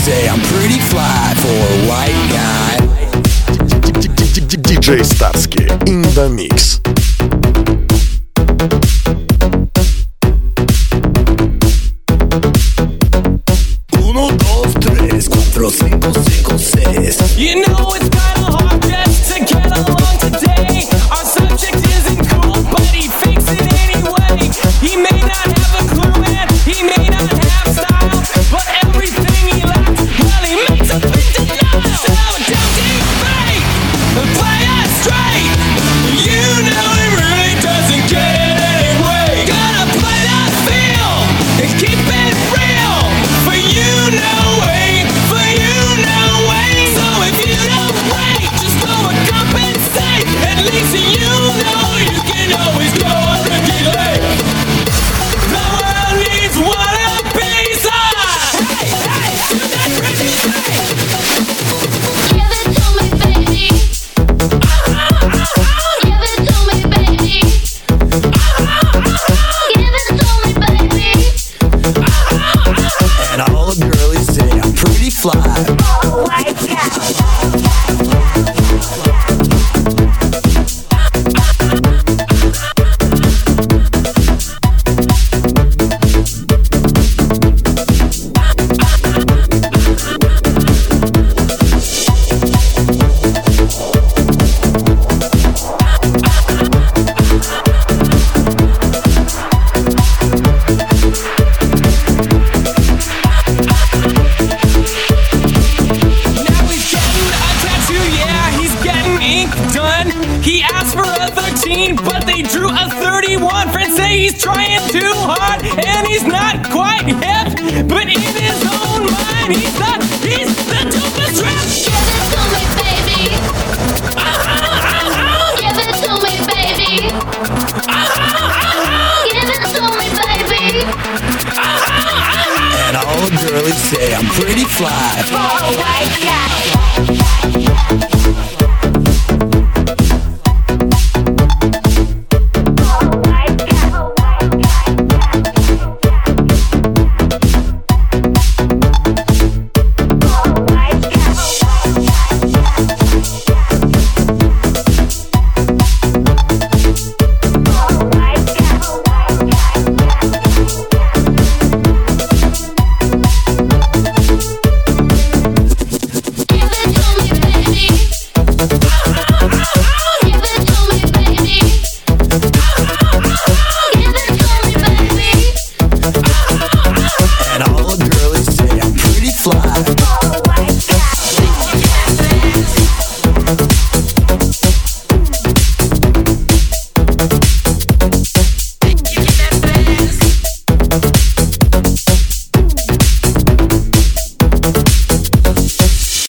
say I'm pretty fly for a white guy. DJ Starsky in the mix. 1, 2, 3, 4, 5, 5, 6. You know it's kinda hard just to get along today. Our subject isn't cool, but he fakes it anyway. He may not have a clue and he may not have style, but everything he lacks, well, he makes up in denial. So don't defame, play us straight. You know he really doesn't get it anyway. Gotta play that feel and keep it real. For you know way, for you know way. So if you don't wait, just go and compensate. At least you know you can always go a little late. The world needs one piece of. Hey, hey, do that pretty thing. Give it to me, baby. Give it to me, baby. Give it to me, baby. And all the girlies say I'm pretty fly. Oh my God. He asked for a 13, but they drew a 31. Friends say he's trying too hard, and he's not quite hip. But in his own mind, he's the dopest rap. Give it to me, baby. Give it to me, baby. Give it to me, baby. And all the girlies say I'm pretty fly. For a white guy.